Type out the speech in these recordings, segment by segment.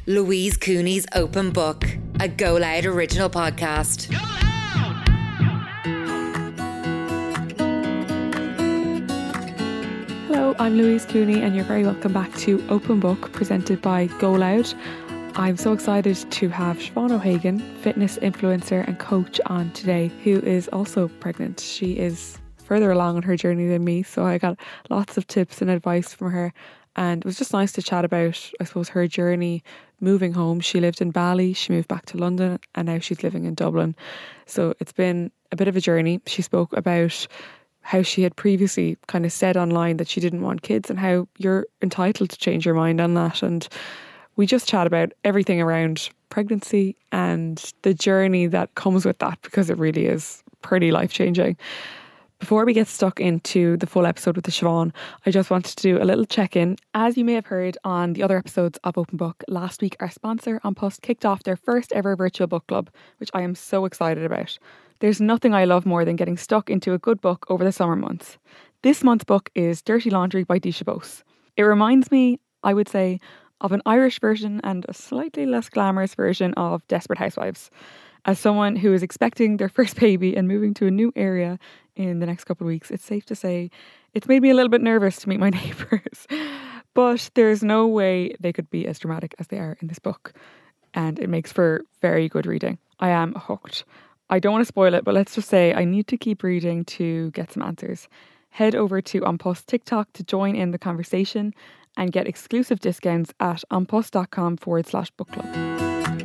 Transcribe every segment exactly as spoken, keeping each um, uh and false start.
Louise Cooney's Open Book, a Go Loud original podcast. Go Loud! Hello, I'm Louise Cooney and you're very welcome back to Open Book, presented by Go Loud. I'm so excited to have Siobhan O'Hagan, fitness influencer and coach, on today, who is also pregnant. She is further along on her journey than me, so I got lots of tips and advice from her. And it was just nice to chat about, I suppose, her journey moving home. She lived in Bali, she moved back to London, and now she's living in Dublin. So it's been a bit of a journey. She spoke about how she had previously kind of said online that she didn't want kids and how you're entitled to change your mind on that. And we just chat about everything around pregnancy and the journey that comes with that, because it really is pretty life-changing. Before we get stuck into the full episode with the Siobhan, I just wanted to do a little check-in. As you may have heard on the other episodes of Open Book, last week our sponsor, An Post, kicked off their first ever virtual book club, which I am so excited about. There's nothing I love more than getting stuck into a good book over the summer months. This month's book is Dirty Laundry by Disha Bose. It reminds me, I would say, of an Irish version and a slightly less glamorous version of Desperate Housewives. As someone who is expecting their first baby and moving to a new area in the next couple of weeks, it's safe to say it's made me a little bit nervous to meet my neighbours. But there's no way they could be as dramatic as they are in this book. And it makes for very good reading. I am hooked. I don't want to spoil it, but let's just say I need to keep reading to get some answers. Head over to An Post TikTok to join in the conversation and get exclusive discounts at onpost.com forward slash book club.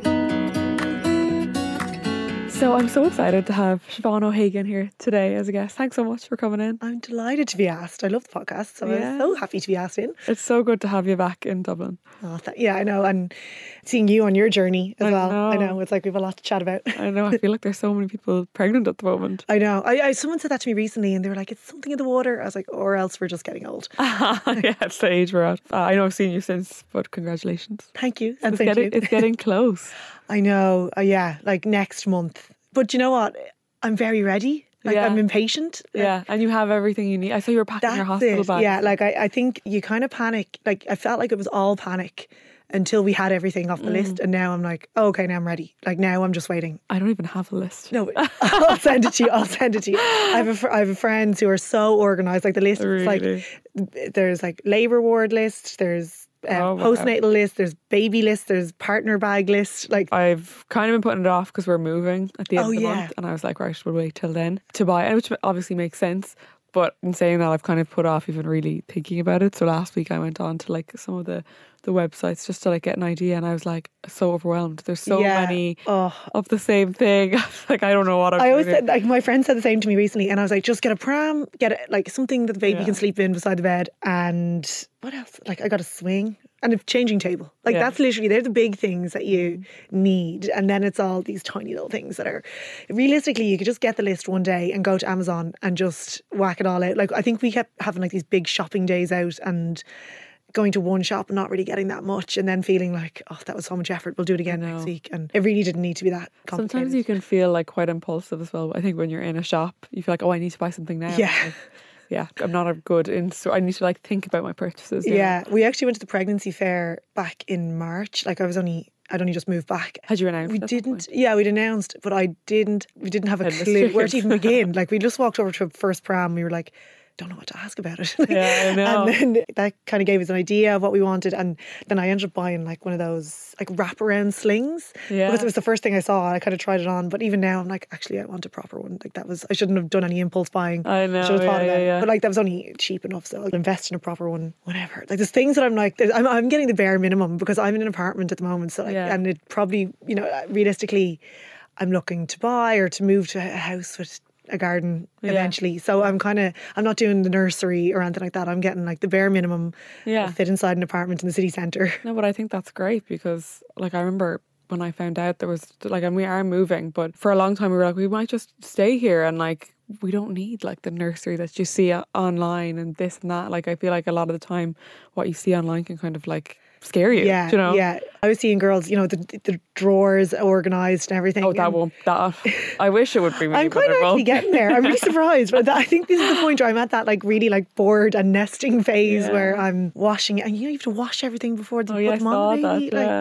So I'm so excited to have Siobhan O'Hagan here today as a guest. Thanks so much for coming in. I'm delighted to be asked. I love the podcast, so Yeah. I'm so happy to be asked in. It's so good to have you back in Dublin. Oh, th- yeah, I know. And seeing you on your journey as I well. know. I know. It's like we have a lot to chat about. I know, I feel like there's so many people pregnant at the moment. I know. I, I Someone said that to me recently and they were like, it's something in the water. I was like, or else we're just getting old. Yeah, it's the age we're at. Uh, I know I've seen you since, but congratulations. Thank you. And It's thank getting, you. it's getting close. I know. Uh, yeah, like next month. But you know what? I'm very ready. Like Yeah. I'm impatient. Yeah, and you have everything you need. I saw you were packing That's your hospital it. bag. Yeah, like I, I think you kind of panic. Like I felt like it was all panic until we had everything off the Mm. list. And now I'm like, oh, okay, now I'm ready. Like now I'm just waiting. I don't even have a list. No, I'll send it to you. I'll send it to you. I have a, fr- I have friends who are so organised. Like the list is Really? like, there's like labour ward list, there's um, Oh, wow. postnatal list, there's baby list, there's partner bag list. Like, I've kind of been putting it off because we're moving at the end Oh, of the yeah. month, and I was like, right, we'll wait till then to buy it, which obviously makes sense. But in saying that, I've kind of put off even really thinking about it. So last week I went on to like some of the, the websites just to like get an idea, and I was like so overwhelmed. There's so yeah. many Oh, of the same thing. Like I don't know what I'm I always doing. said, like my friend said the same to me recently, and I was like, just get a pram, get it like something that the baby Yeah. can sleep in beside the bed, and what else? Like I got a swing and a changing table. Like Yeah. that's literally, they're the big things that you need, and then it's all these tiny little things that are realistically you could just get the list one day and go to Amazon and just whack it all out. Like I think we kept having like these big shopping days out and going to one shop and not really getting that much, and then feeling like, oh, that was so much effort, we'll do it again know. next week. And it really didn't need to be that complicated. Sometimes you can feel like quite impulsive as well. I think when you're in a shop, you feel like, oh, I need to buy something now. Yeah. Like, yeah, I'm not a good in, so I need to like think about my purchases. you know. Yeah, we actually went to the pregnancy fair back in March. Like I was only, I'd only just moved back. Had you announced? We at that didn't, point? yeah, we'd announced, but I didn't, we didn't have a Headless clue where to chicken. even begin. Like we just walked over to a first pram, we were like, don't know what to ask about it. Yeah, I know. And then that kind of gave us an idea of what we wanted, and then I ended up buying like one of those like wraparound slings. Yeah. Because it was the first thing I saw, and I kind of tried it on. But even now I'm like, actually I want a proper one. Like that was, I shouldn't have done any impulse buying. I know, should have thought yeah, about yeah, it. yeah. But like that was only cheap enough, so I'll invest in a proper one whenever. Like there's things that I'm like, there's- I'm, I'm getting the bare minimum because I'm in an apartment at the moment. So like, Yeah. and it probably, you know, realistically I'm looking to buy or to move to a house with a garden Yeah. eventually. So I'm kind of, I'm not doing the nursery or anything like that. I'm getting like the bare minimum Yeah. to fit inside an apartment in the city centre. No, but I think that's great because, like, I remember when I found out there was, like, and we are moving, but for a long time we were like, we might just stay here and, like, we don't need, like, the nursery that you see o- online and this and that. Like, I feel like a lot of the time what you see online can kind of, like, scare you, Yeah, do you know? yeah. I was seeing girls, you know, the the drawers organised and everything. Oh, that and won't, that, I wish it would be really I'm kind of miserable. actually getting there. I'm really surprised. But that, I think this is the point where I'm at that like really like bored and nesting phase Yeah. where I'm washing it. And you know, you have to wash everything before they Oh, put yeah, I them saw on the that, baby. Like, yeah.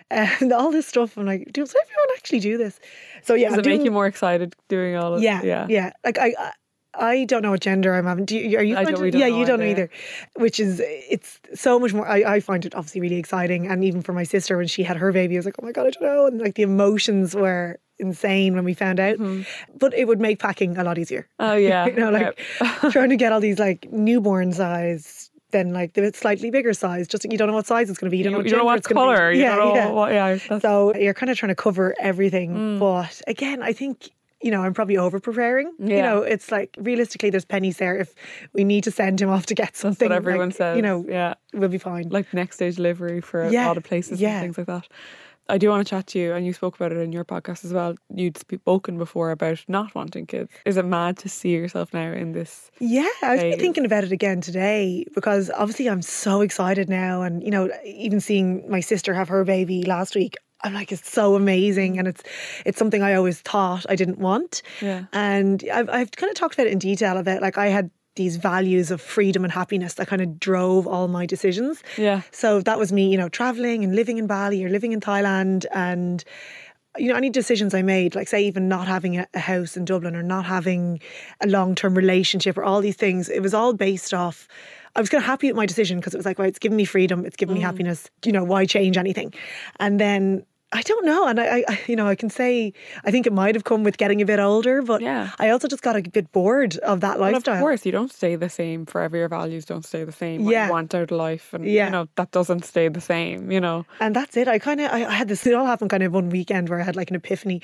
and all this stuff. I'm like, does everyone actually do this? So yeah, Does I'm it make doing- you more excited doing all of Yeah, yeah. yeah. Like I, I I don't know what gender I'm having. Do you, are you? I don't- finding- we don't yeah, know you don't know either. either. Which is, it's so much more. I, I find it obviously really exciting, and even for my sister when she had her baby, I was like, oh my god, I don't know, and like the emotions were insane when we found out. Mm-hmm. But it would make packing a lot easier. Oh yeah. you know, like trying to get all these like newborn size. Then like the slightly bigger size, just you don't know what size it's going to be. You don't know what, you don't know gender what it's gonna colour. be. You Yeah, don't know yeah. what. Yeah. That's, So you're kind of trying to cover everything. Mm. But again, I think, you know, I'm probably over preparing. You Yeah. know, it's like realistically there's pennies there. If we need to send him off to get something, what everyone like, says. you know, yeah. we'll be fine. Like next day delivery for a Yeah, lot of places yeah. and things like that. I do want to chat to you, and you spoke about it in your podcast as well. You'd spoken before about not wanting kids. Is it mad to see yourself now in this? Yeah, I was phase? thinking about it again today because obviously I'm so excited now, and you know, even seeing my sister have her baby last week, I'm like, it's so amazing, and it's it's something I always thought I didn't want. Yeah. And I've I've kind of talked about it in detail about like I had these values of freedom and happiness that kind of drove all my decisions. Yeah. So that was me, you know, traveling and living in Bali or living in Thailand, and you know, any decisions I made, like say even not having a, a house in Dublin or not having a long-term relationship or all these things, it was all based off, I was kind of happy with my decision because it was like, well, it's given me freedom, it's given me happiness, you know, why change anything? And then I don't know, and I, I, you know, I can say I think it might have come with getting a bit older, but Yeah. I also just got a bit bored of that Well, lifestyle. of course, you don't stay the same forever. Your values don't stay the same. What Yeah. you want out of life, and Yeah. you know that doesn't stay the same. You know. And that's it. I kind of, I, I had this, it all happened kind of one weekend where I had like an epiphany,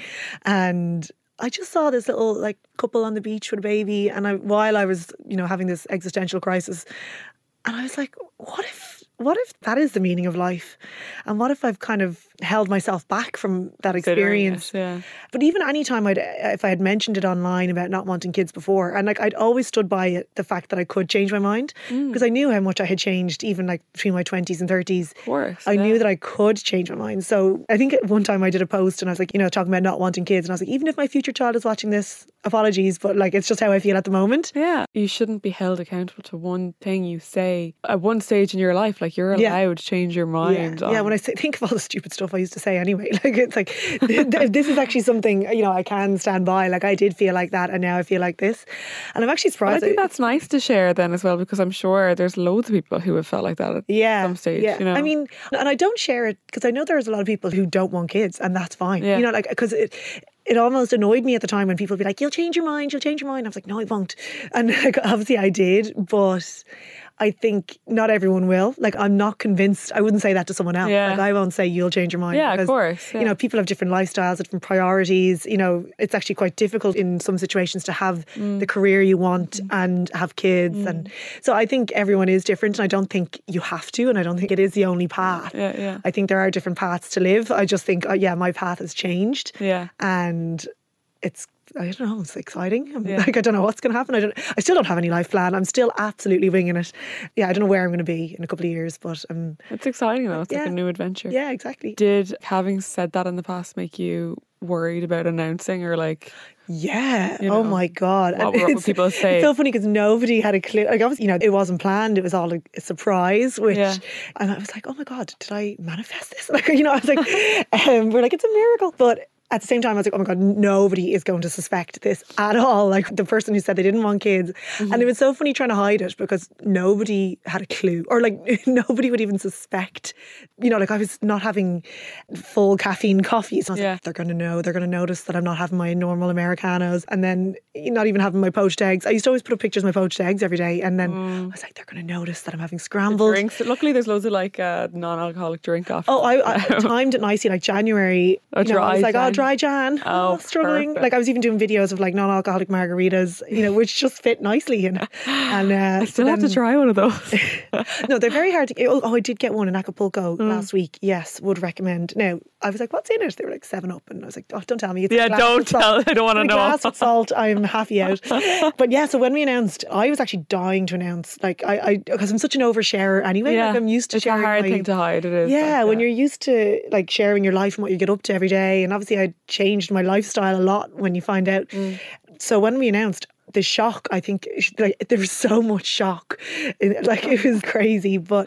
and I just saw this little like couple on the beach with a baby, and I, while I was, you know, having this existential crisis, and I was like, what if, what if that is the meaning of life? And what if I've kind of held myself back from that Considering experience? it, yeah. But even any time I'd, if I had mentioned it online about not wanting kids before, and like I'd always stood by it, the fact that I could change my mind, because I knew how much I had changed even like between my twenties and thirties. Of course. I yeah. knew that I could change my mind. So I think at one time I did a post and I was like, you know, talking about not wanting kids. And I was like, even if my future child is watching this, apologies, but like it's just how I feel at the moment. Yeah, you shouldn't be held accountable to one thing you say at one stage in your life. Like you're allowed Yeah. to change your mind. Yeah, on- yeah, when I say, think of all the stupid stuff I used to say anyway, like it's like th- th- this is actually something, you know, I can stand by. Like I did feel like that and now I feel like this. And I'm actually But I surprised. think that's nice to share then as well, because I'm sure there's loads of people who have felt like that at yeah, some stage. Yeah. You know? I mean, and I don't share it because I know there's a lot of people who don't want kids, and that's fine. Yeah. You know, like because it it almost annoyed me at the time when people would be like, "You'll change your mind, you'll change your mind." I was like, "No, I won't," and like obviously I did, but I think not everyone will. Like I'm not convinced. I wouldn't say that to someone else. Yeah. Like I won't say you'll change your mind. Yeah, of because, course, yeah. You know, people have different lifestyles, different priorities. You know, it's actually quite difficult in some situations to have Mm. the career you want and have kids, and so I think everyone is different. And I don't think you have to, and I don't think it is the only path. Yeah, yeah. I think there are different paths to live. I just think, uh, yeah, my path has changed. Yeah. And it's, I don't know, it's exciting. I'm Yeah. like, I don't know what's going to happen. I don't, I still don't have any life plan. I'm still absolutely winging it. Yeah, I don't know where I'm going to be in a couple of years, but um, It's exciting though. It's like Yeah. a new adventure. yeah, exactly. Did having said that in the past make you worried about announcing, or like Yeah. You Oh know, my God. what And would it's- people say? It's so funny because nobody had a clue. Like obviously, you know, it wasn't planned. It was all a, a surprise, which, Yeah. and I was like, oh my God, did I manifest this? Like, you know, I was like, um, we're like, it's a miracle. But at the same time, I was like, oh my God, nobody is going to suspect this at all. Like the person who said they didn't want kids. Mm-hmm. And it was so funny trying to hide it because nobody had a clue, or like nobody would even suspect, you know, like I was not having full caffeine coffee. So I was Yeah. like, they're going to know, they're going to notice that I'm not having my normal Americanos, and then not even having my poached eggs. I used to always put up pictures of my poached eggs every day. And then I was like, they're going to notice that I'm having scrambled. drinks? Luckily, there's loads of like uh, non-alcoholic drink off. Oh, I, I timed it nicely, like January. Oh, you know, I dry was like, Jan. oh, dry Jan. Oh, struggling. perfect. Like I was even doing videos of like non-alcoholic margaritas, you know, which just fit nicely. You know, and uh, I still have to try one of those. No, they're very hard to. Oh, oh, I did get one in Acapulco Mm. last week. Yes, would recommend. Now I was like, what's in it? They were like seven up, and I was like, oh, don't tell me. It's a Yeah, glass don't with salt. tell. I don't want to A know. glass with salt. I'm happy out. But yeah, so when we announced, I was actually dying to announce. Like I, I, because I'm such an oversharer anyway. Yeah, Like I'm used to it's a sharing. hard my, thing to hide. It is. yeah, like, when you're used to like sharing your life and what you get up to every day, and obviously I changed my lifestyle a lot when you find out. Mm. So when we announced, the shock, I think, like there was so much shock, In- like it was crazy. But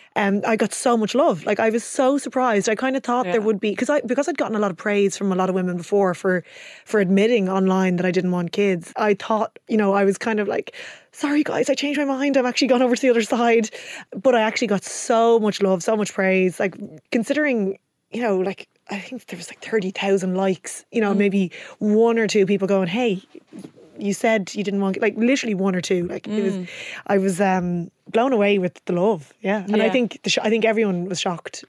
um, I got so much love. Like, I was so surprised. I kind of thought Yeah. there would be, because I because I'd gotten a lot of praise from a lot of women before for for admitting online that I didn't want kids. I thought, you know, I was kind of like, sorry guys, I changed my mind. I've actually gone over to the other side. But I actually got so much love, so much praise. Like, considering, you know, like, I think there was like thirty thousand likes, you know, mm. maybe one or two people going, hey, you said you didn't want, like, literally one or two. Like, mm. it was, I was um, blown away with the love. Yeah. And yeah. I think the sh- I think everyone was shocked.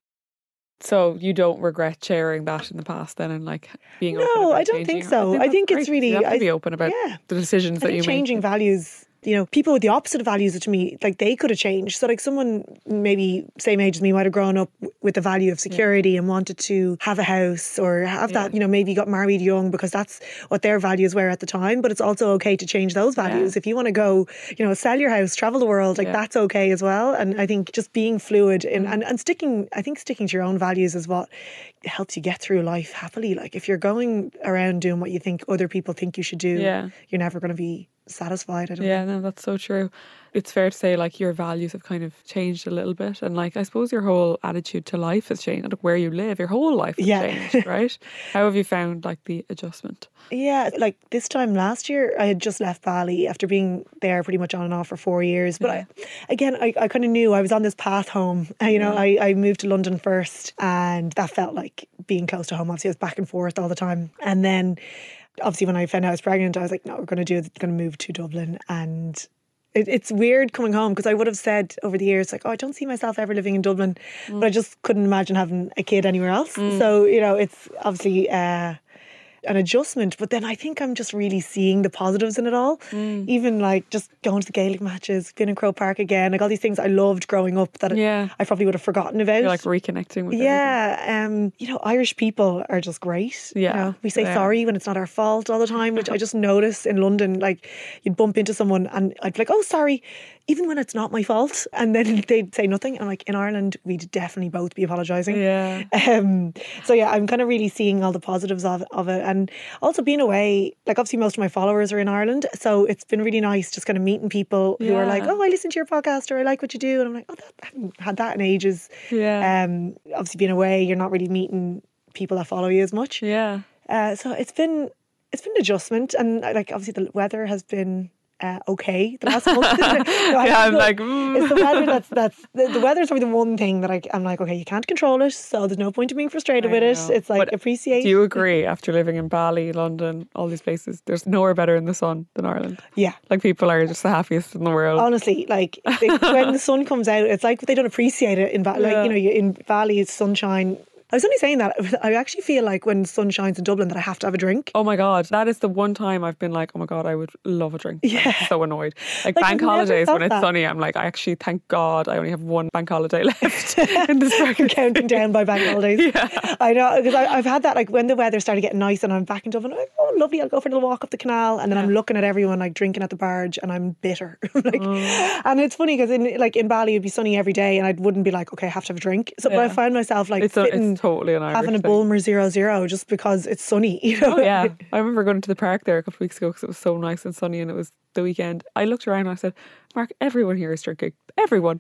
So you don't regret sharing that in the past then, and like being no, open about I don't think changing? so. I think, I think it's really, you have to I, be open about yeah. the decisions I that you think changing make. values, you know, people with the opposite of values to me, like, they could have changed. So like someone maybe same age as me might have grown up with the value of security yeah. and wanted to have a house or have yeah. that, you know, maybe got married young because that's what their values were at the time. But it's also okay to change those values. Yeah. If you want to go, you know, sell your house, travel the world, like yeah. that's okay as well. And I think just being fluid in, and, and sticking, I think sticking to your own values is what helps you get through life happily. Like, if you're going around doing what you think other people think you should do, yeah. you're never going to be satisfied. I don't yeah think. No, that's so true. It's fair to say, like, your values have kind of changed a little bit, and like I suppose your whole attitude to life has changed. Like, where you live, your whole life has yeah. changed, right? How have you found like the adjustment? Yeah, like this time last year I had just left Bali after being there pretty much on and off for four years, but yeah. I, again I, I kind of knew I was on this path home. You know, yeah. I, I moved to London first, and that felt like being close to home. Obviously I was back and forth all the time, and then obviously when I found out I was pregnant, I was like, no, we're going to do it, going to move to Dublin. And it, it's weird coming home, because I would have said over the years, like, oh, I don't see myself ever living in Dublin, mm. but I just couldn't imagine having a kid anywhere else. Mm. So, you know, it's obviously uh, an adjustment, but then I think I'm just really seeing the positives in it all. Mm. Even like just going to the Gaelic matches, being in Croke Park again, like all these things I loved growing up that yeah. I probably would have forgotten about. You're like reconnecting with yeah um you know, Irish people are just great. Yeah, you know, we say yeah. sorry when it's not our fault all the time, which I just notice in London. Like, you'd bump into someone and I'd be like, oh, sorry, even when it's not my fault, and then they'd say nothing. I'm like, in Ireland we'd definitely both be apologising. Yeah. Um so yeah, I'm kind of really seeing all the positives of, of it. And also being away, like, obviously most of my followers are in Ireland, so it's been really nice just kind of meeting people who yeah. are like, oh, I listen to your podcast, or I like what you do, and I'm like, oh, that, I haven't had that in ages. Yeah. Um obviously being away, you're not really meeting people that follow you as much. Yeah. Uh, so it's been it's been an adjustment, and like obviously the weather has been Uh, okay the last month. no, yeah, I'm like mm. it's the weather that's that's the, the weather's probably the one thing that I, I'm like, okay, you can't control it, so there's no point in being frustrated I with know. it. It's like, but appreciate. Do you agree, after living in Bali, London, all these places, there's nowhere better in the sun than Ireland? Yeah, like, people are just the happiest in the world, honestly. Like, they, when the sun comes out, it's like they don't appreciate it in Bali. Like, yeah. you know, in Bali it's sunshine. I was only saying that, I actually feel like when sun shines in Dublin that I have to have a drink. Oh my God, that is the one time I've been like, oh my God, I would love a drink. Yeah. I'm so annoyed. Like, like bank holidays, when it's that. sunny, I'm like, I actually, thank God I only have one bank holiday left in this You're counting down by bank holidays. Yeah. I know, because I've had that, like, when the weather started getting nice and I'm back in Dublin, I'm like, oh, lovely, I'll go for a little walk up the canal, and then yeah. I'm looking at everyone like drinking at the barge, and I'm bitter. like, oh. And it's funny because in like in Bali it'd be sunny every day, and I wouldn't be like, okay, I have to have a drink. So, yeah. but I find myself like it's, a, it's totally an Irish having a Bulmer zero zero just because it's sunny. You know? Oh yeah, I remember going to the park there a couple of weeks ago because it was so nice and sunny, and it was the weekend. I looked around and I said, Mark, everyone here is drinking. Everyone.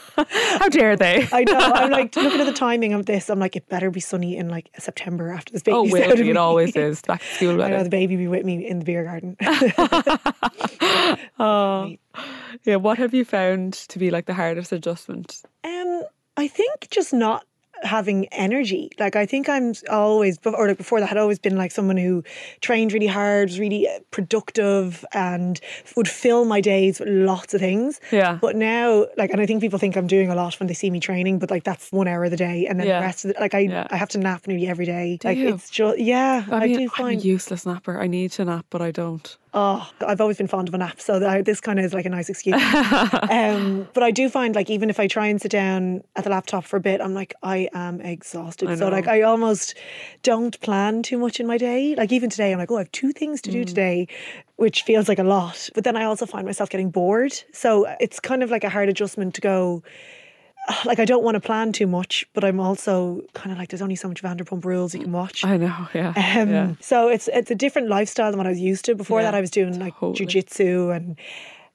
How dare they? I know. I'm like, looking at the timing of this, I'm like, it better be sunny in like September after this baby's oh, out of it me. always is. Back to school weather. I know, the baby be with me in the beer garden. Oh, yeah. What have you found to be like the hardest adjustment? Um, I think just not having energy. Like, I think I'm always, or like before that, had always been like someone who trained really hard, was really productive, and would fill my days with lots of things. Yeah. But now, like, and I think people think I'm doing a lot when they see me training, but like that's one hour of the day, and then yeah. the rest of it, like I, yeah. I have to nap nearly every day. Do like you? It's just, yeah, I, mean, I do find. I'm a useless napper. I need to nap, but I don't. Oh, I've always been fond of a nap, so that, this kind of is like a nice excuse. um, but I do find, like, even if I try and sit down at the laptop for a bit, I'm like, I am exhausted. So like, I almost don't plan too much in my day. Like, even today, I'm like, oh, I have two things to do mm. today, which feels like a lot. But then I also find myself getting bored. So it's kind of like a hard adjustment to go, like, I don't want to plan too much, but I'm also kind of like, there's only so much Vanderpump Rules you can watch. I know, yeah. Um, yeah. So it's it's a different lifestyle than what I was used to. Before yeah, that, I was doing like totally. jiu-jitsu and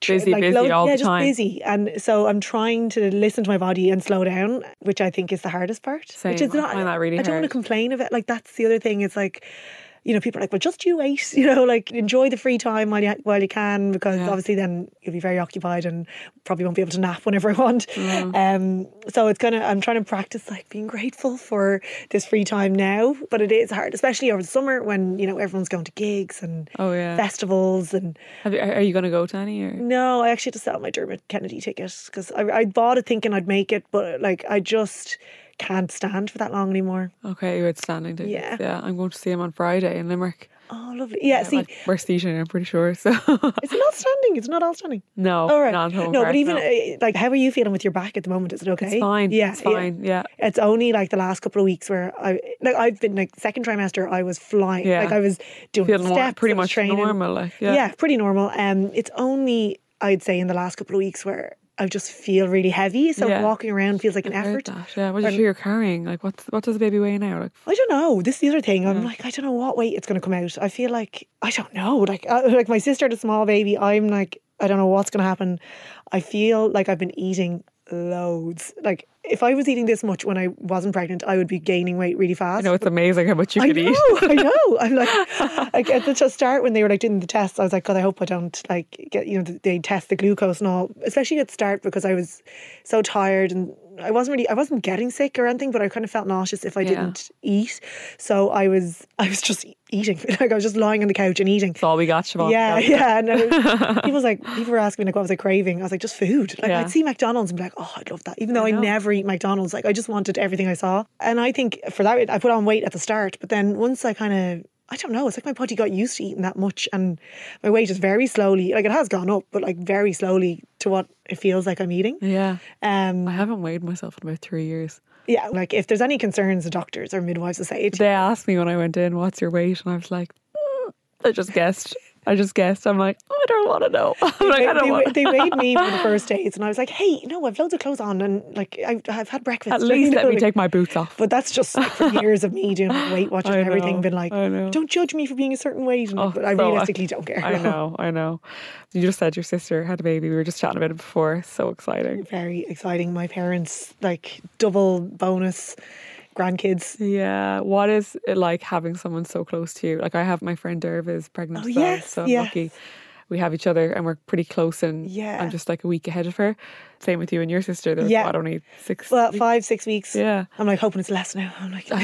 busy, like, busy load- all yeah, the just time. busy. And so I'm trying to listen to my body and slow down, which I think is the hardest part. Same. Which is I not. find that really I don't want to hard. complain of it. Like that's the other thing. It's like, you know, people are like, well, just you wait. You know, like enjoy the free time while you while you can, because Yeah. obviously then you'll be very occupied and probably won't be able to nap whenever I want. Mm. Um, so it's kind of I'm trying to practice like being grateful for this free time now, but it is hard, especially over the summer when you know everyone's going to gigs and Oh yeah. festivals and. Have you, are you going to go to any? Or? No, I actually had to sell my Dermot Kennedy ticket because I, I bought it thinking I'd make it, but like I just can't stand for that long anymore. Okay, you had standing tickets. Yeah. Yeah, I'm going to see him on Friday in Limerick. Oh, lovely. Yeah, see, Like, we're seating, I'm pretty sure. So it's not standing. It's not all standing. no, All right. not home No, park, but even no. uh, like, how are you feeling with your back at the moment? Is it okay? It's fine. Yeah, it's yeah. fine. Yeah. It's only like the last couple of weeks where I like I've been like second trimester. I was flying. Yeah. Like I was doing Feeling more, steps. pretty I was much training. normal. Like yeah. Yeah, pretty normal. Um, it's only I'd say in the last couple of weeks where I just feel really heavy. So Yeah. walking around feels like an I've heard effort. that, yeah. What do you Um, feel you're carrying? Like what's what does the baby weigh now? Like I don't know. This is the other thing. I'm Yeah. like, I don't know what weight it's going to come out. I feel like I don't know. Like, uh, like my sister had a small baby. I'm like, I don't know what's going to happen. I feel like I've been eating loads. Like, if I was eating this much when I wasn't pregnant, I would be gaining weight really fast. I know it's amazing how much you I can know, eat. I know. I'm like, like at the start when they were like doing the tests, I was like, God, I hope I don't like get, you know, they test the glucose and all, especially at the start because I was so tired and I wasn't really, I wasn't getting sick or anything, but I kind of felt nauseous if I Yeah. didn't eat. So I was, I was just eating. Like I was just lying on the couch and eating. That's all we got, Siobhan. Yeah, yeah. And it was, people was like, people were asking me like, what was I craving? I was like, just food. Like Yeah. I'd see McDonald's and be like, oh, I'd love that. Even though I I, know. never eat McDonald's, like I just wanted everything I saw. And I think for that, I put on weight at the start, but then once I kind of, I don't know, it's like my body got used to eating that much and my weight is very slowly, like it has gone up, but like very slowly to what it feels like I'm eating. Yeah. Um, I haven't weighed myself in about three years. yeah, like if there's any concerns, the doctors or midwives will say it. They asked me when I went in, what's your weight? And I was like, "Mm, I just guessed. I just guessed. I'm like, oh, I don't want to know. I'm like, They, I don't they, want they weighed me for the first days and I was like, hey, no, I've loads of clothes on and like I, I've had breakfast. At you least know, let me like- take my boots off. But that's just like for years of me doing like Weight Watchers I and everything, know, been like, I know. don't judge me for being a certain weight. And, Oh, but I so I- realistically don't care. I know, I know. You just said your sister had a baby. We were just chatting about it before. So exciting. Very exciting. My parents, like double bonus grandkids. Yeah. What is it like having someone so close to you? Like I have my friend Derv is pregnant Oh, as well, yes, so I'm yeah. lucky. We have each other and we're pretty close and Yeah. I'm just like a week ahead of her. Same with you and your sister. There's Yeah. what, only six Well, weeks? five, six weeks. Yeah. I'm like hoping it's less now. I'm like,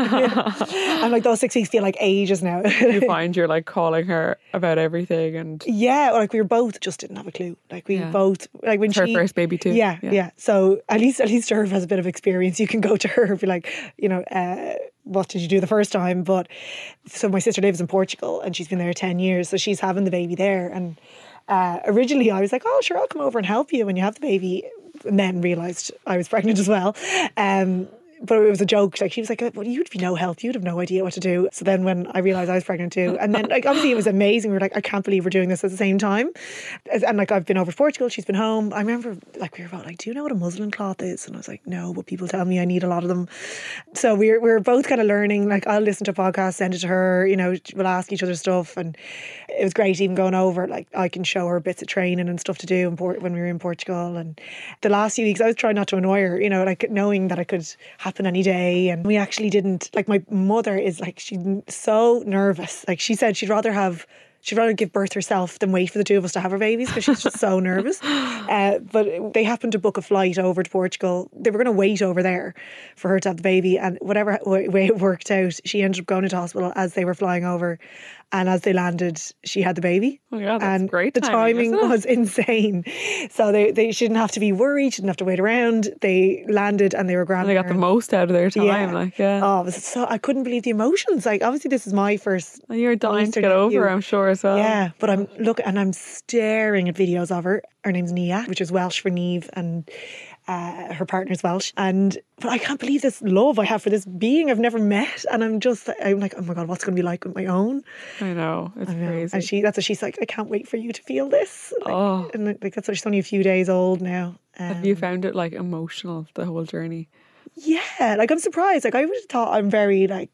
I'm like those six weeks feel like ages now. You find you're like calling her about everything and Yeah, like we were both just didn't have a clue. Like we Yeah. both like when it's her she first baby too. Yeah, yeah, So at least at least Irv has a bit of experience. You can go to her and be like, you know, uh, what did you do the first time? But so my sister lives in Portugal and she's been there ten years, so she's having the baby there. And uh, originally I was like, oh sure, I'll come over and help you when you have the baby. And then realised I was pregnant as well. Um, but it was a joke. Like she was like, well, you'd be no help. You'd have no idea what to do. So then when I realised I was pregnant too, and then like obviously it was amazing. We were like, I can't believe we're doing this at the same time. As- And like I've been over to Portugal, she's been home. I remember like we were both like, do you know what a muslin cloth is? And I was like, no, but people tell me I need a lot of them. So we're we're both kind of learning. Like I'll listen to a podcast, send it to her. You know, we'll ask each other stuff, and it was great even going over. Like I can show her bits of training and stuff to do in Port- when we were in Portugal. And the last few weeks, I was trying not to annoy her. You know, like knowing that it could happen any day. And we actually didn't. Like my mother is like she's so nervous. Like she said she'd rather have. She'd rather give birth herself than wait for the two of us to have our babies because she's just so nervous. Uh, but they happened to book a flight over to Portugal. They were going to wait over there for her to have the baby. And whatever way way it worked out, she ended up going into hospital as they were flying over. And as they landed, she had the baby. Oh yeah, that's and great the timing, timing isn't it? was insane. So they, they she didn't have to be worried. She didn't have to wait around. They landed and they were And grand. they got the most out of their time. Like yeah. Oh, it was so I couldn't believe the emotions. Like obviously this is my first. And you're dying to Easter get over, nephew. I'm sure as well. Yeah, but I'm look and I'm staring at videos of her. Her name's Nia, which is Welsh for Neve, and uh, her partner's Welsh. And but I can't believe this love I have for this being I've never met. And I'm just I'm like, oh my god, what's going to be like with my own? I know. It's I know. crazy. And she that's what she's like. I can't wait for you to feel this. Like, Oh. and like that's what she's only a few days old now. Um, Have you found it like emotional, the whole journey? Yeah, like I'm surprised. Like I would have thought I'm very like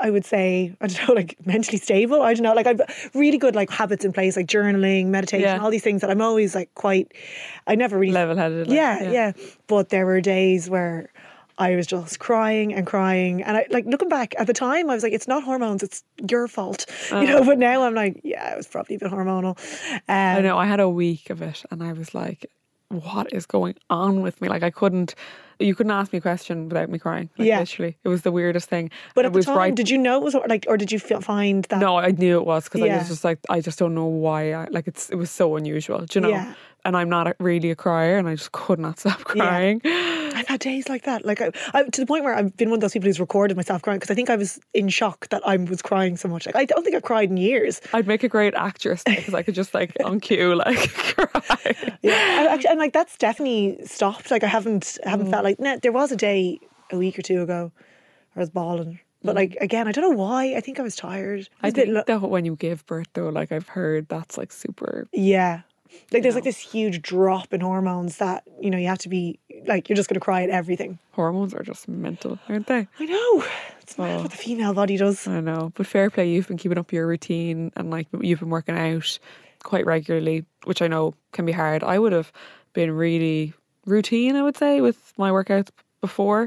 I would say, I don't know, like mentally stable. I don't know, like I've really good like habits in place, like journaling, meditation, Yeah. all these things that I'm always like quite, I never really. Level-headed. Like, Yeah, yeah. But there were days where I was just crying and crying. And I like looking back at the time, I was like, it's not hormones, it's your fault. You know, but now I'm like, yeah, it was probably a bit hormonal. Um, I know, I had a week of it and I was like, what is going on with me? Like I couldn't, you couldn't ask me a question without me crying. Like, Yeah. literally. It was the weirdest thing. But It at the was time, right- did you know it was like, or did you feel, find that? No, I knew it was because I Yeah. was just like, I just don't know why. I, like it's it was so unusual, do you know? Yeah. And I'm not a, really a crier, and I just could not stop crying. I've had days like that, like I, I, to the point where I've been one of those people who's recorded myself crying because I think I was in shock that I was crying so much. Like I don't think I've cried in years. I'd make a great actress because I could just like on cue like cry. Yeah, I, actually, and like that's definitely stopped. Like I haven't, I haven't felt like. Nah, there was a day a week or two ago where I was bawling, but like again, I don't know why. I think I was tired. I was a bit think lo- that when you give birth though, like I've heard that's like super. yeah. Like there's like this huge drop in hormones that, you know, you have to be like, you're just going to cry at everything. Hormones are just mental, aren't they? I know. It's mad Oh. what the female body does. I know, but fair play. You've been keeping up your routine and like you've been working out quite regularly, which I know can be hard. I would have been really routine, I would say, with my workouts before,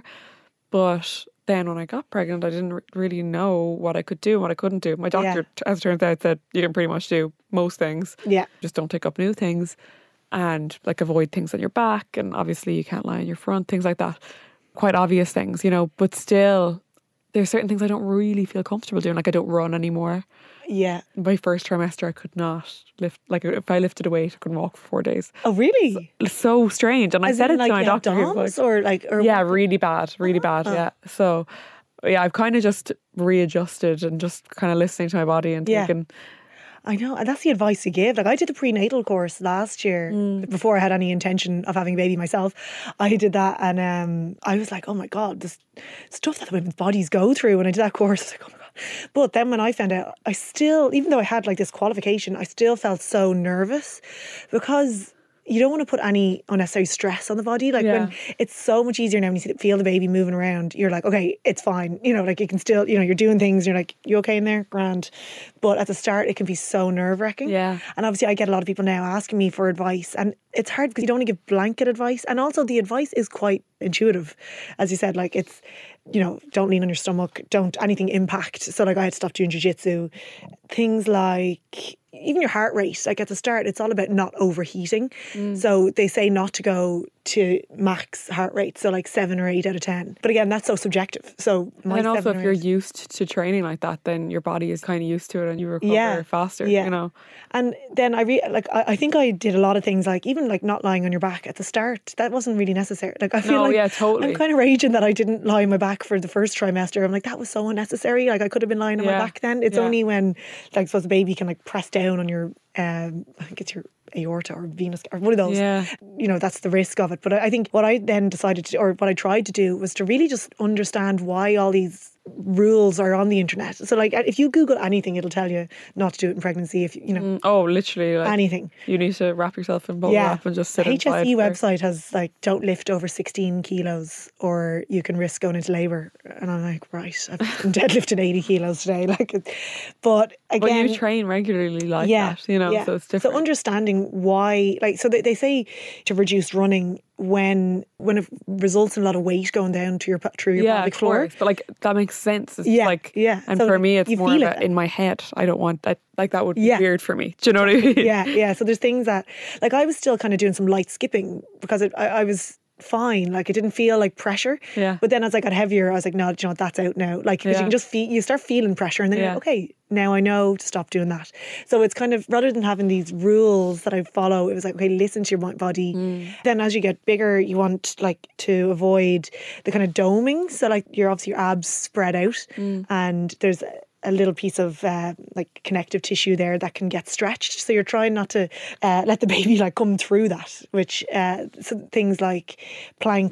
but then when I got pregnant, I didn't re- really know what I could do and what I couldn't do. My doctor, Yeah. as it turns out, said you can pretty much do most things. Yeah. Just don't take up new things and like avoid things on your back. And obviously you can't lie on your front, things like that. Quite obvious things, you know, but still there's certain things I don't really feel comfortable doing. Like I don't run anymore. Yeah. My first trimester, I could not lift, like if I lifted a weight, I couldn't walk for four days. Oh, really? It's so strange. And I As said in, it to like, my you have doctor. He was DOMS like, or like, or yeah, really bad, really bad. Ah. Yeah. So, yeah, I've kind of just readjusted and just kind of listening to my body and Yeah. taking. I know, and that's the advice you give. Like I did the prenatal course last year before I had any intention of having a baby myself. I did that, and um, I was like, oh my god, this stuff that women's bodies go through. When I did that course, I was like, oh my god. But then when I found out, I still, even though I had like this qualification, I still felt so nervous because you don't want to put any unnecessary stress on the body. Like Yeah. when it's so much easier now when you see, feel the baby moving around, you're like, okay, it's fine. You know, like you can still, you know, you're doing things. You're like, you okay in there? Grand. But at the start, it can be so nerve wracking. Yeah. And obviously, I get a lot of people now asking me for advice, and it's hard because you don't want to give blanket advice. And also, the advice is quite intuitive, as you said. Like it's, you know, don't lean on your stomach, don't anything impact. So like I had to stop doing jiu-jitsu. Things like even your heart rate, like at the start, it's all about not overheating. Mm. So they say not to go to max heart rate, so like seven or eight out of ten. But again, that's so subjective. So my And also, seven if or you're eight- used to training like that, then your body is kind of used to it and you recover Yeah. faster, Yeah. you know. And then I re- like I, I think I did a lot of things, like even like not lying on your back at the start. That wasn't really necessary. Like I feel No, like yeah, totally. I'm kind of raging that I didn't lie on my back for the first trimester. I'm like, that was so unnecessary. Like I could have been lying on Yeah. my back then. It's Yeah. only when like I suppose the baby can like press down on your um I think it's your aorta or venous or one of those. Yeah. You know, that's the risk of it. But I I think what I then decided to, or what I tried to do, was to really just understand why all these rules are on the internet. So like if you Google anything, it'll tell you not to do it in pregnancy. If you, you know, Mm, oh, literally, like anything. you need to wrap yourself in bubble wrap and just sit H S inside. E for- website has like, don't lift over sixteen kilos or you can risk going into labour. And I'm like, right, I've been deadlifting eighty kilos today. Like, it- but But again, you train regularly like yeah, that, you know, yeah. so it's different. So understanding why, like, so they, they say to reduce running when when it results in a lot of weight going down to your pe- through your yeah, pelvic of floor. course. But like that makes sense. It's Yeah, like, yeah. And So for me, it's you more feel of a, it. in my head. I don't want that. Like that would be Yeah. weird for me. Do you know what I mean? Yeah, yeah. So there's things that, like, I was still kind of doing some light skipping because it, I, I was fine. Like, it didn't feel like pressure. Yeah. But then as I got heavier, I was like, no, do you know what, that's out now. Like, 'cause Yeah. you can just feel, you start feeling pressure, and then you're Yeah. like, okay, now I know to stop doing that. So it's kind of, rather than having these rules that I follow, it was like, okay, listen to your body. Mm. Then as you get bigger, you want like to avoid the kind of doming. So like, you're obviously your abs spread out, Mm. and there's a little piece of uh, like connective tissue there that can get stretched. So you're trying not to uh, let the baby like come through that, which uh, so things like plank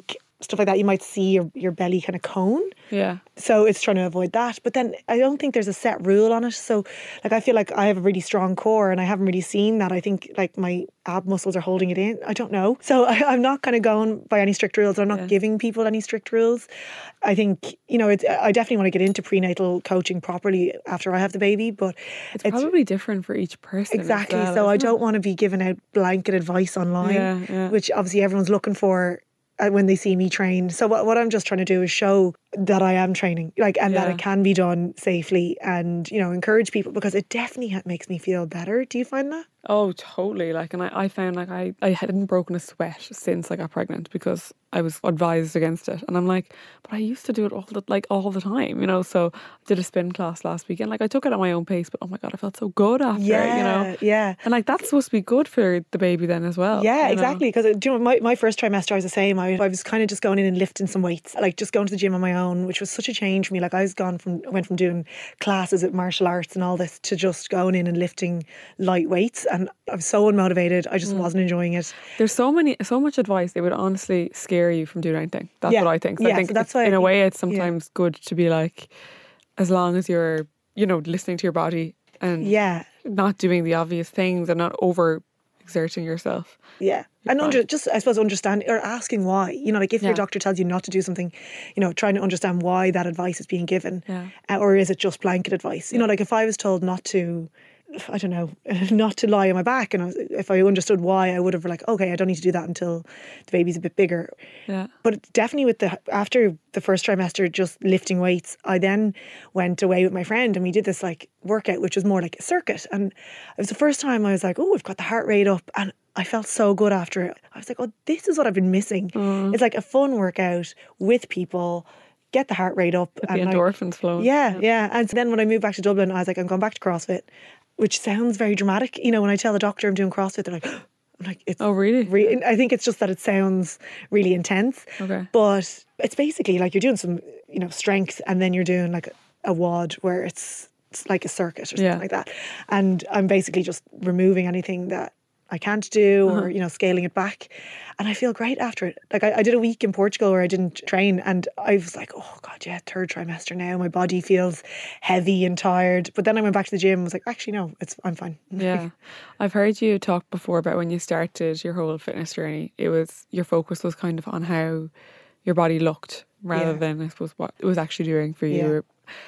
stuff like that, you might see your, your belly kind of cone. Yeah. So it's trying to avoid that. But then I don't think there's a set rule on it. So like I feel like I have a really strong core and I haven't really seen that. I think like my ab muscles are holding it in. I don't know. So I, I'm not kind of going by any strict rules. I'm not Yeah. giving people any strict rules. I think, you know, it's, I definitely want to get into prenatal coaching properly after I have the baby. But It's, probably different for each person. as exactly. well, So I isn't it? don't want to be giving out blanket advice online, Yeah, yeah. which obviously everyone's looking for uh, when they see me train. So what, what I'm just trying to do is show that I am training, like, and that Yeah. it can be done safely, and, you know, encourage people, because it definitely ha- makes me feel better. Do you find that? Oh, totally. Like, and I, I found like I, I hadn't broken a sweat since I got pregnant because I was advised against it. And I'm like, but I used to do it all the, like all the time, you know. So I did a spin class last weekend. Like I took it at my own pace, but oh my God, I felt so good after it, you know. yeah. And like that's supposed to be good for the baby then as well. Yeah, you know? exactly. Because you know, my, my first trimester, I was the same. I, I was kind of just going in and lifting some weights, like just going to the gym on my own, which was such a change for me. Like I was gone from, I went from doing classes at martial arts and all this to just going in and lifting light weights. And I was so unmotivated. I just Mm. wasn't enjoying it. There's so many, so much advice. They would honestly scare you from doing anything. That's Yeah. what I think. So Yeah, I think so that's it's- why I in a think- way it's sometimes good to be like, as long as you're, you know, listening to your body and Yeah. not doing the obvious things and not over exerting yourself. Yeah. And fine. under, just, I suppose, understand or asking why. You know, like if Yeah. your doctor tells you not to do something, you know, trying to understand why that advice is being given. Yeah. Uh, or is it just blanket advice? You know, like if I was told not to, I don't know, not to lie on my back, and I was, if I understood why, I would have been like, okay, I don't need to do that until the baby's a bit bigger. Yeah. But definitely with the, after the first trimester, just lifting weights, I then went away with my friend and we did this like workout, which was more like a circuit. And it was the first time I was like, oh, I've got the heart rate up, and I felt so good after it. I was like, oh, this is what I've been missing. It's like a fun workout with people, get the heart rate up. With the and like- endorphins flowing. yeah, yeah. And so then when I moved back to Dublin, I was like, I'm going back to CrossFit, which sounds very dramatic. You know, when I tell the doctor I'm doing CrossFit, they're like, I'm like, it's Oh, really? re- I think it's just that it sounds really intense. Okay. But it's basically like you're doing some, you know, strength, and then you're doing like a WOD where it's, it's like a circuit or something Yeah. like that. And I'm basically just removing anything that I can't do, or, Uh-huh. you know, scaling it back. And I feel great after it. Like I, I did a week in Portugal where I didn't train, and I was like, oh God, yeah, third trimester now. My body feels heavy and tired. But then I went back to the gym and was like, actually, no, it's I'm fine. Yeah. I've heard you talk before about when you started your whole fitness journey, it was, your focus was kind of on how your body looked rather Yeah. than, I suppose, what it was actually doing for you. Yeah.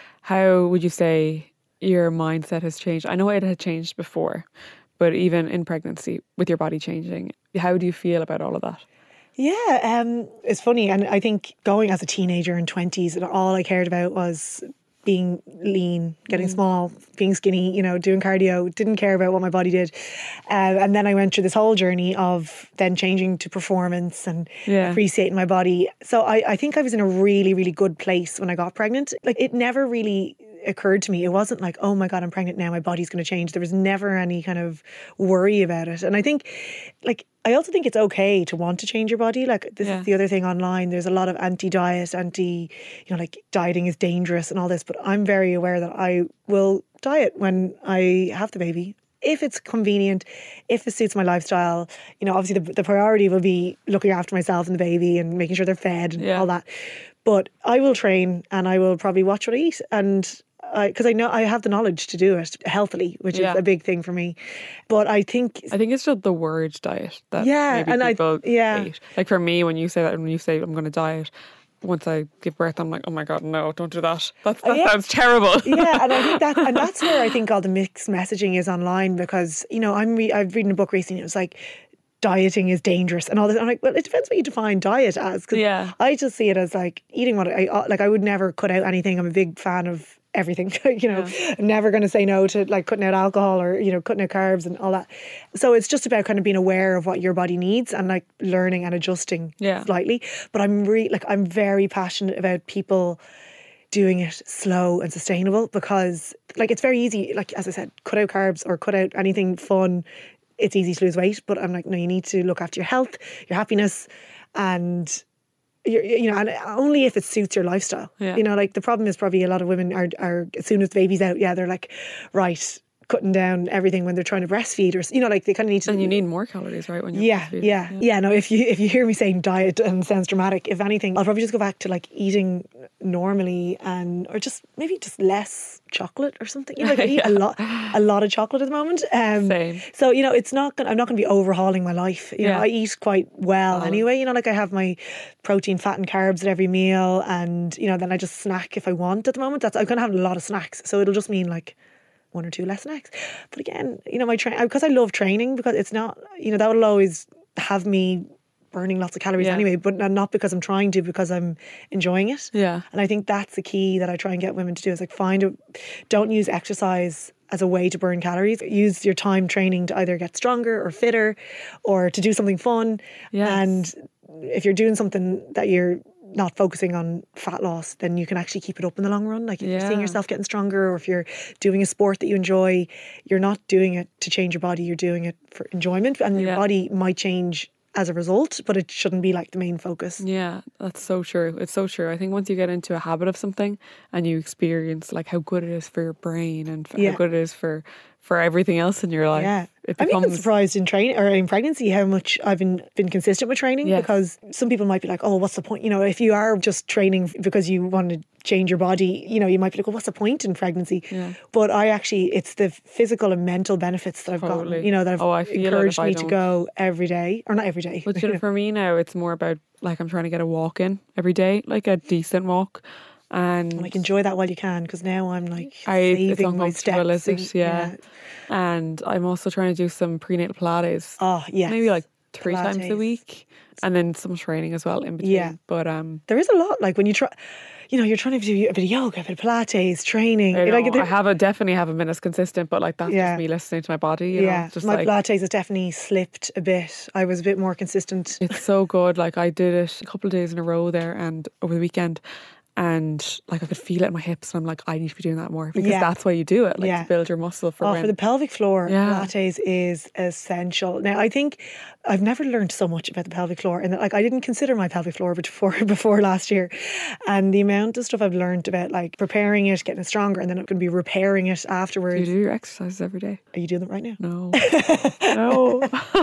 How would you say your mindset has changed? I know it had changed before, but even in pregnancy with your body changing, how do you feel about all of that? Yeah, um, it's funny. And I think going as a teenager in twenties, and all I cared about was being lean, getting small, being skinny, you know, doing cardio, didn't care about what my body did. Uh, and then I went through this whole journey of then changing to performance and Yeah. appreciating my body. So I, I think I was in a really, really good place when I got pregnant. Like it never really occurred to me. It wasn't like, oh my God, I'm pregnant now, my body's going to change. There was never any kind of worry about it. And I think, like, I also think it's okay to want to change your body. Like, this Yeah. is the other thing online. There's a lot of anti-diet, anti, you know, like dieting is dangerous and all this. But I'm very aware that I will diet when I have the baby, if it's convenient, if it suits my lifestyle. You know, obviously the, the priority will be looking after myself and the baby and making sure they're fed and Yeah. all that. But I will train and I will probably watch what I eat, and because I, I know I have the knowledge to do it healthily, which Yeah. is a big thing for me. But I think, I think it's just the word diet that Yeah, maybe and I- people yeah. hate. Like for me, when you say that, when you say I'm going to diet, once I give birth, I'm like, oh my God, no, don't do that. That, that yeah. sounds terrible. yeah, and I think that, and that's where I think all the mixed messaging is online, because, you know, I'm re- I've reading a book recently. It was like, dieting is dangerous and all this. I'm like, well, it depends what you define diet as. 'Cause Yeah. I just see it as like eating what I like. I would never cut out anything. I'm a big fan of everything. you know, I'm never going to say no to like cutting out alcohol or, you know, cutting out carbs and all that. So it's just about kind of being aware of what your body needs and like learning and adjusting Yeah. slightly. But I'm really like, I'm very passionate about people doing it slow and sustainable, because like it's very easy, like as I said, cut out carbs or cut out anything fun. It's easy to lose weight, but I'm like, no, you need to look after your health, your happiness, and you're, you know, and only if it suits your lifestyle. Yeah. You know, like the problem is probably a lot of women are, are as soon as the baby's out, yeah, they're like, right, cutting down everything when they're trying to breastfeed, or you know, like they kind of need to. And you need more calories, right? When you're yeah, breastfeeding. yeah, yeah, yeah. No, if you if you hear me saying diet and it sounds dramatic, if anything, I'll probably just go back to like eating normally, and or just maybe just less chocolate or something. You know, like I eat Yeah. a lot, a lot of chocolate at the moment. Um, Same. So you know, it's not. Gonna, I'm not going to be overhauling my life. You know, Yeah. I eat quite well Well. anyway. You know, like I have my protein, fat, and carbs at every meal, and you know, then I just snack if I want. At the moment, that's I'm kind of having a lot of snacks, so it'll just mean like one or two less snacks. But again, you know, my train because I love training, because it's not, you know, that will always have me burning lots of calories Yeah. anyway, but not because I'm trying to, because I'm enjoying it. Yeah. And I think that's the key that I try and get women to do, is like find a, don't use exercise as a way to burn calories. Use your time training to either get stronger or fitter or to do something fun. Yes. And if you're doing something that you're not focusing on fat loss, then you can actually keep it up in the long run. Like if you're seeing Yeah. yourself getting stronger, or if you're doing a sport that you enjoy, you're not doing it to change your body, you're doing it for enjoyment, and your Yeah. body might change as a result, but it shouldn't be like the main focus. Yeah, that's so true. It's so true. I think once you get into a habit of something and you experience like how good it is for your brain and for Yeah. how good it is for for everything else in your life, Yeah. it I'm even becomes surprised in training or in pregnancy how much I've been been consistent with training. Yes. Because some people might be like, oh, what's the point? You know, if you are just training because you want to change your body, you know, you might be like, well, what's the point in pregnancy? Yeah. But I actually, it's the physical and mental benefits that I've gotten, Totally. you know, that have Oh, I feel it encouraged if I me to don't. go every day, or not every day. But you know, for me now, it's more about like I'm trying to get a walk in every day, like a decent walk, and Like enjoy that while you can, because now I'm like I, it's saving my uncomfortable, steps. is it? Yeah. And I'm also trying to do some prenatal Pilates, Oh, yes. maybe like three times a Pilates. week, and then some training as well in between. Yeah. But um, There is a lot, like when you try, you know, you're trying to do a bit of yoga, a bit of Pilates, training. I, know, like, there- I have a definitely haven't been as consistent, but like that's Yeah. just me listening to my body. You yeah, know, just my like Pilates has definitely slipped a bit. I was a bit more consistent. it's so good. Like I did it a couple of days in a row there, and over the weekend. And like I could feel it in my hips, and I'm like, I need to be doing that more, because Yeah. that's why you do it, like Yeah. to build your muscle for Oh, when. for the pelvic floor, Yeah. Pilates is essential. Now, I think I've never learned so much about the pelvic floor, and like I didn't consider my pelvic floor before before last year, and the amount of stuff I've learned about like preparing it, getting it stronger, and then I'm going to be repairing it do you afterwards. do your exercises every day? Are you doing them right now? No, no.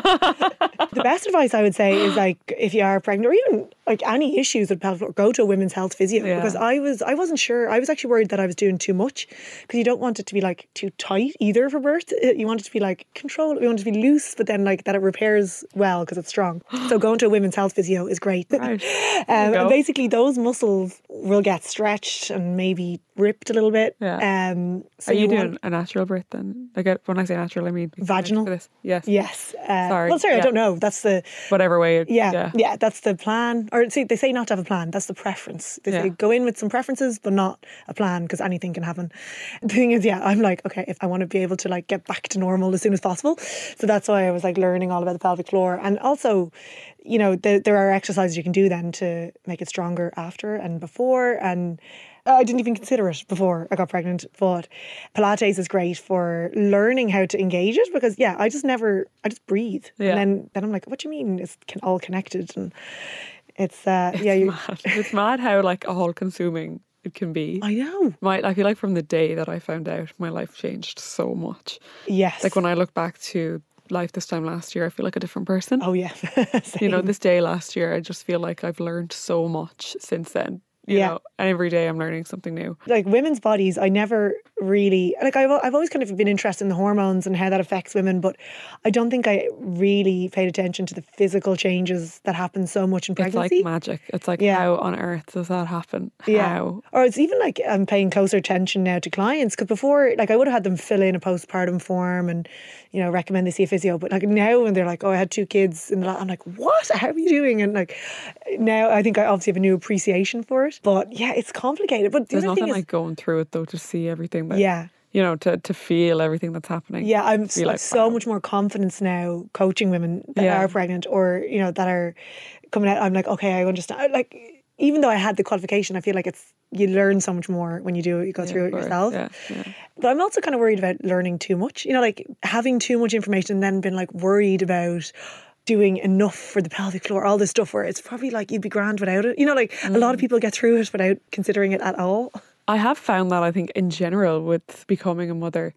The best advice I would say is like if you are pregnant, or even like any issues with pelvic floor, go to a women's health physio. Yeah. Because I was I wasn't sure. I was actually worried that I was doing too much, because you don't want it to be like too tight either for birth. You want it to be like control. You want it to be loose, but then like that it repairs well because it's strong. So going to a women's health physio is great. Right. um, There you and go. basically those muscles will get stretched and maybe ripped a little bit. Yeah. Um, so Are you, want- doing a natural birth then? Like uh, when I say natural, I mean Vaginal? for this. Yes. Yes. Uh, Sorry, Well, sorry, I yeah. don't know. That's the Whatever way. it- Yeah, Yeah. yeah, that's the plan. Or see, they say not to have a plan. That's the preference. They say Yeah. go in with some preferences, but not a plan, because anything can happen. The thing is, yeah, I'm like, okay, if I want to be able to like get back to normal as soon as possible, so that's why I was like learning all about the pelvic floor, and also, you know, the, there are exercises you can do then to make it stronger after and before, and. I didn't even consider it before I got pregnant, but Pilates is great for learning how to engage it, because yeah, I just never, I just breathe, Yeah. and then then I'm like, what do you mean it's can- all connected? And it's uh, yeah, you, Mad. It's mad how like all consuming it can be. I know, My, I feel like from the day that I found out, my life changed so much. yes, Like when I look back to life this time last year, I feel like a different person. oh yeah, You know, Same. this day last year, I just feel like I've learned so much since then. You Yeah. know, and every day I'm learning something new. like women's bodies, I never really like. I've I've always kind of been interested in the hormones and how that affects women, but I don't think I really paid attention to the physical changes that happen so much in It's like pregnancy. magic. It's like, Yeah. how on earth does that happen? Yeah. How? Or it's even like I'm paying closer attention now to clients, because before, like I would have had them fill in a postpartum form and, you know, recommend they see a physio. But like now when they're like, oh, I had two kids, and I'm like, what? How are you doing? And like now I think I obviously have a new appreciation for it. But yeah, it's complicated. But the There's other nothing thing is, like going through it though to see everything that, yeah. you know, to, to feel everything that's happening. Yeah, I'm Be like, like, so wow. much more confidence now coaching women that Yeah. are pregnant, or, you know, that are coming out. I'm like, okay, I understand. Like, even though I had the qualification, I feel like it's, you learn so much more when you do it, you go Yeah, through of it course. yourself. Yeah, yeah. But I'm also kind of worried about learning too much. You know, like having too much information and then been like worried about doing enough for the pelvic floor, all this stuff where it's probably like you'd be grand without it. You know, like a Mm. lot of people get through it without considering it at all. I have found that I think in general with becoming a mother,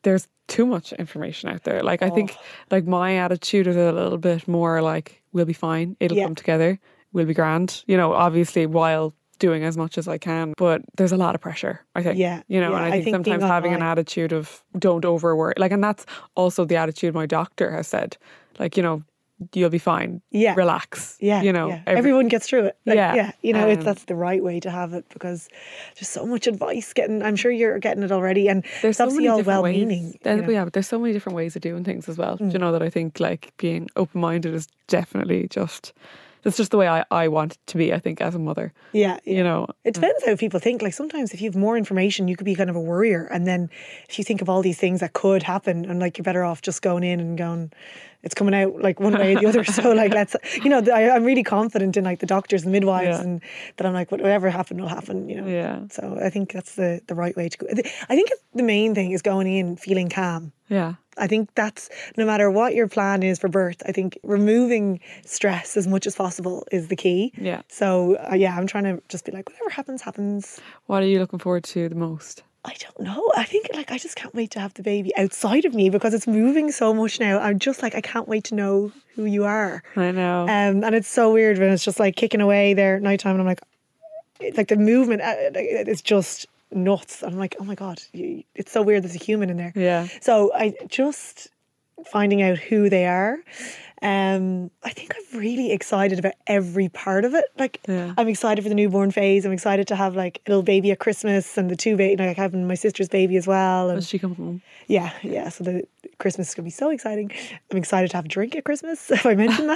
there's too much information out there. Like I think like my attitude is a little bit more like, we'll be fine, it'll Yeah. come together, we'll be grand, you know, obviously while doing as much as I can, but there's a lot of pressure, I think. Yeah, You know, yeah, and I I think, think being sometimes having an online- attitude of don't overworry, like, and that's also the attitude my doctor has said, like, you know, you'll be fine, Yeah. relax, Yeah, you know, yeah. every- everyone gets through it. Like, Yeah, yeah, you know, it's um, that's the right way to have it, because there's so much advice getting. I'm sure you're getting it already, and there's it's so obviously many all different well-meaning. ways. you Uh, know. Yeah, but there's so many different ways of doing things as well. Mm. Do you know that I think like being open-minded is definitely just, that's just the way I, I want it to be, I think, as a mother. Yeah, yeah. You know, It depends how people think. Like sometimes if you have more information, you could be kind of a worrier. And then if you think of all these things that could happen, and like you're better off just going in and going, it's coming out like one way or the other. So like let's, you know, I, I'm really confident in like the doctors and midwives, Yeah. and that I'm like, whatever happened will happen. You know. Yeah. So I think that's the the right way to go. I think the main thing is going in feeling calm. yeah. I think that's, no matter what your plan is for birth, I think removing stress as much as possible is the key. Yeah. So uh, yeah, I'm trying to just be like, whatever happens, happens. What are you looking forward to the most? I don't know. I think like I just can't wait to have the baby outside of me, because it's moving so much now. I'm just like, I can't wait to know who you are. I know. Um, and it's so weird when it's just like kicking away there at nighttime, and I'm like, it- like the movement, uh, like, it's just nuts. I'm like, oh my God, you, it's so weird there's a human in there. Yeah. So I just finding out who they are. Um, I think I'm really excited about every part of it. Like Yeah. I'm excited for the newborn phase. I'm excited to have like a little baby at Christmas, and the two baby, like having my sister's baby as well. And Does she come home? yeah, yeah. So the Christmas is going to be so exciting. I'm excited to have a drink at Christmas, if I mentioned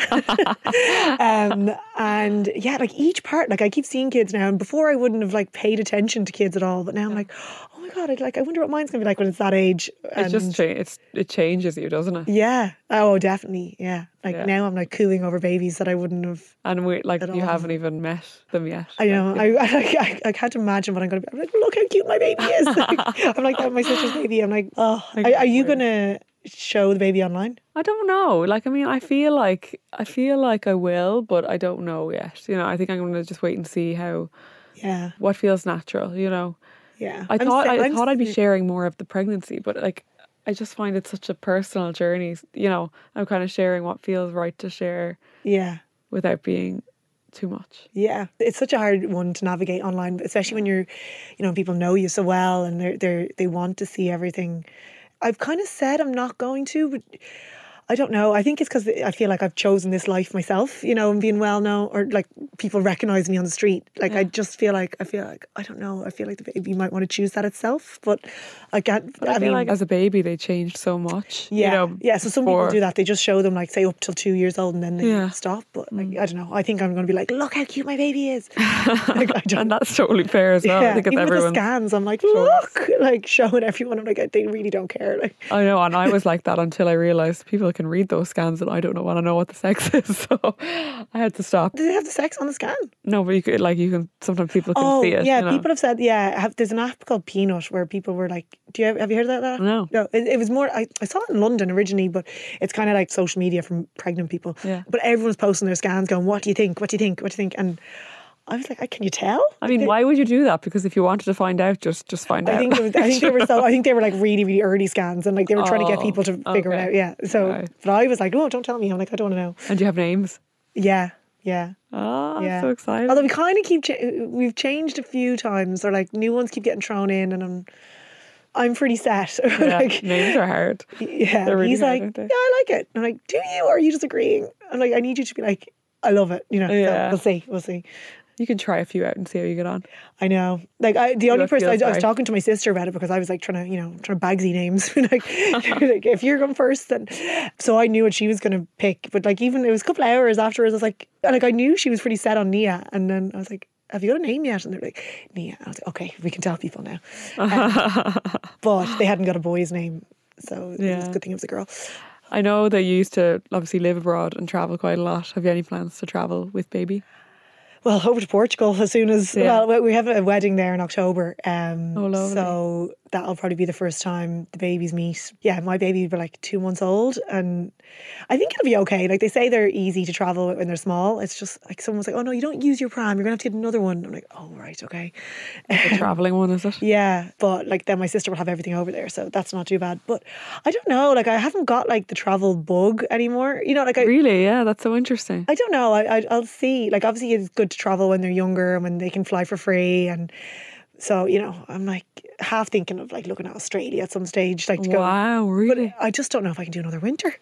that. um, and yeah, like each part, like I keep seeing kids now, and before I wouldn't have like paid attention to kids at all, but now I'm like, oh my God, I'd like, I wonder what mine's going to be like when it's that age. It And just cha- it's it changes you, doesn't it? yeah. Oh, definitely. Yeah. Like Yeah. now I'm like cooing over babies that I wouldn't have. And we like At you all. haven't even met them yet. I know. Like, I, I, I, I can't imagine what I'm going to be. I'm like, look how cute my baby is. I'm like that with my sister's baby. I'm like, oh, I are, get are you weird. going to show the baby online? I don't know. Like, I mean, I feel like I feel like I will, but I don't know yet. You know, I think I'm going to just wait and see how Yeah. what feels natural. You know, Yeah. I I'm thought sa- I I'm thought I'd be sa- sharing more of the pregnancy, but like I just find it such a personal journey. You know, I'm kind of sharing what feels right to share Yeah. without being too much. Yeah, it's such a hard one to navigate online, especially when you're, you know, people know you so well, and they they they want to see everything. I've kind of said I'm not going to, but I don't know. I think it's because I feel like I've chosen this life myself, you know, and being well known, or like people recognize me on the street. Like I just feel like I feel like I don't know. I feel like the baby might want to choose that itself, but I can't. But I, I, feel mean, like as a baby they changed so much. yeah, you know, yeah. So some before- people do that. They just show them like say up till two years old, and then they Yeah. stop. But like, I don't know. I think I'm going to be like, look how cute my baby is. Like, I don't and that's totally fair as well. I think it's even with the everyone's scans, I'm like, look, like showing everyone. I'm like, they really don't care. Like, I know, and I was like that until I realised people can read those scans and I don't know want to know what the sex is, so I had to stop. do they have the sex on the scan? No, but you could, like, you can, sometimes people can Oh, see it. yeah. you know. People have said, yeah. Have, there's an app called Peanut where people were like, do you have, have you heard of that? No. No. It, it was more. I, I saw it in London originally, but it's kind of like social media from pregnant people. Yeah. But everyone's posting their scans, going, "What do you think? What do you think? What do you think?" And I was like, "Can you tell?" I mean, Like, why would you do that? Because if you wanted to find out, just just find I out. think, it was, I think they were so. I think they were like really, really early scans, and like they were trying to get Oh, people to figure okay. it out. Yeah. So, Right. but I was like, "No, don't tell me." I'm like, I don't want to know. And do you have names? Yeah. Yeah. Oh, I'm Yeah. so excited. Although we kind of keep, cha- we've changed a few times, or like new ones keep getting thrown in, and I'm, I'm pretty set. yeah, like, names are hard. yeah, They're really he's hard, like, aren't yeah, they? I like it. I'm like, do you, or are you just agreeing? I'm like, I need you to be like, I love it. You know. Yeah. So we'll see. We'll see. You can try a few out and see how you get on. I know. Like, I, the only what person I, feels I was right. talking to my sister about it because I was like trying to, you know, trying to bagsy names. like, like, if you're going first, then. So I knew what she was going to pick. But like, even it was a couple of hours afterwards, I was like, like I knew she was pretty set on Nia. And then I was like, have you got a name yet? And they're like, Nia. I was like, okay, we can tell people now. Um, but they hadn't got a boy's name. So it was Yeah. a good thing it was a girl. I know that you used to obviously live abroad and travel quite a lot. Have you any plans to travel with baby? Well, over to Portugal as soon as Yeah. well. We have a wedding there in October, um, Oh, lovely. so that'll probably be the first time the babies meet. Yeah, my baby will be like two months old, and I think it'll be okay. Like they say they're easy to travel with when they're small. It's just like someone's like, oh no, you don't use your pram, you're gonna have to get another one. I'm like, oh right, okay. The travelling one, is it? Yeah, but like then my sister will have everything over there, so that's not too bad. But I don't know, like I haven't got like the travel bug anymore. You know, like I Really? Yeah, that's so interesting. I don't know. I, I I'll see. Like obviously it's good to travel when they're younger and when they can fly for free, and so you know I'm like half thinking of like looking at Australia at some stage, like to go. Wow, really? But I just don't know if I can do another winter.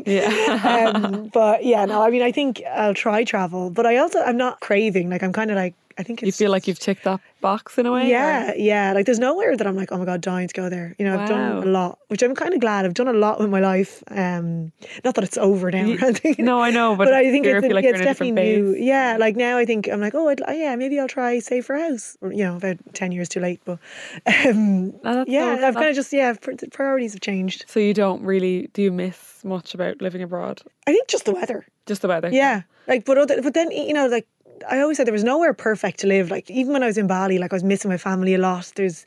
Yeah. um, but yeah, no. I mean, I think I'll try travel, but I also I'm not craving. Like I'm kind of like I think it's, You feel like you've ticked that box in a way? yeah, or? yeah. Like there's nowhere that I'm like, oh my God, dying to go there. You know, I've Wow. done a lot, which I'm kind of glad. I've done a lot with my life. Um, not that it's over now or anything. No, I know, but, But I think you it's, feel like yeah, you're it's in a definitely different new. phase. Yeah, like now I think I'm like, oh, I'd, yeah, maybe I'll try save for a house. Or, you know, about ten years too late. But um, Oh, that's yeah, so- I've kind of just, yeah, pr- the priorities have changed. So you don't really, do you miss much about living abroad? I think just the weather. Just the weather? Yeah. Like, but other, but then, you know, like, I always said there was nowhere perfect to live. Like, even when I was in Bali, like, I was missing my family a lot. There's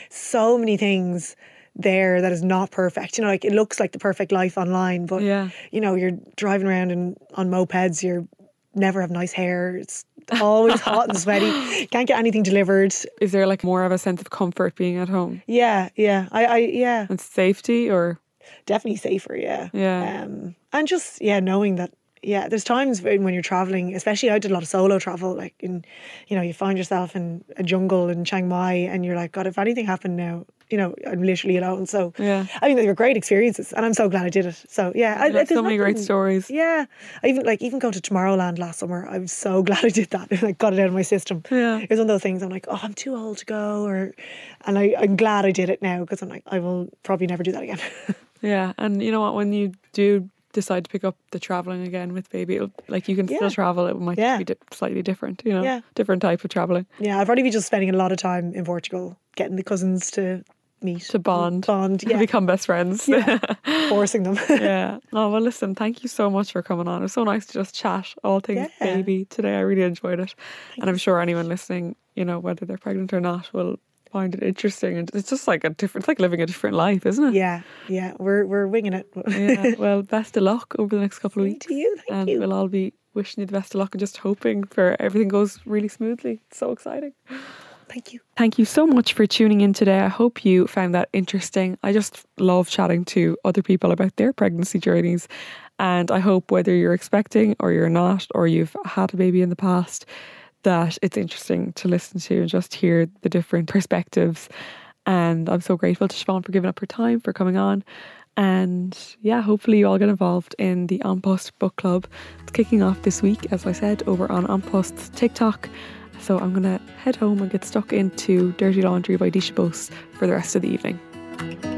so many things there that is not perfect. You know, like, it looks like the perfect life online, but, Yeah. you know, you're driving around and on mopeds, you're never have nice hair. It's always hot and sweaty. Can't get anything delivered. Is there like more of a sense of comfort being at home? Yeah, yeah. I, I yeah, And safety or? definitely safer, yeah. Yeah. Um, and just, yeah, knowing that, yeah, there's times when when you're traveling, especially I did a lot of solo travel, like in, you know, you find yourself in a jungle in Chiang Mai and you're like, God, if anything happened now, you know, I'm literally alone. So, Yeah. I mean, they were great experiences and I'm so glad I did it. So, yeah. I, You have there's so many great nothing- stories. Yeah. I even, like, even going to Tomorrowland last summer, I'm so glad I did that. I got it out of my system. Yeah. It was one of those things I'm like, oh, I'm too old to go. or, And I, I'm glad I did it now because I'm like, I will probably never do that again. Yeah. And you know what, when you do decide to pick up the travelling again with baby, it'll, like you can Yeah. still travel, it might Yeah. be di- slightly different, you know, Yeah. different type of travelling. Yeah, I'll probably be just spending a lot of time in Portugal, getting the cousins to meet. To bond. Bond, yeah. Become best friends. Yeah. Forcing them. Yeah. Oh, well, listen, thank you so much for coming on. It was so nice to just chat all things Yeah. baby today. I really enjoyed it. and I'm sure anyone listening, you know, whether they're pregnant or not, will find it interesting. And it's just like a different, it's like living a different life, isn't it? Yeah, yeah, we're we're winging it. Yeah. Well, best of luck over the next couple of Same weeks. to you, thank and you. we'll all be wishing you the best of luck and just hoping for everything goes really smoothly. It's so exciting. Thank you. Thank you so much for tuning in today. I hope you found that interesting. I just love chatting to other people about their pregnancy journeys. And I hope whether you're expecting or you're not, or you've had a baby in the past, that it's interesting to listen to and just hear the different perspectives. And I'm so grateful to Siobhan for giving up her time, for coming on. And yeah, hopefully you all get involved in the An Post book club. It's kicking off this week, as I said, over on An Post's TikTok. So I'm going to head home and get stuck into Dirty Laundry by Disha Bose for the rest of the evening.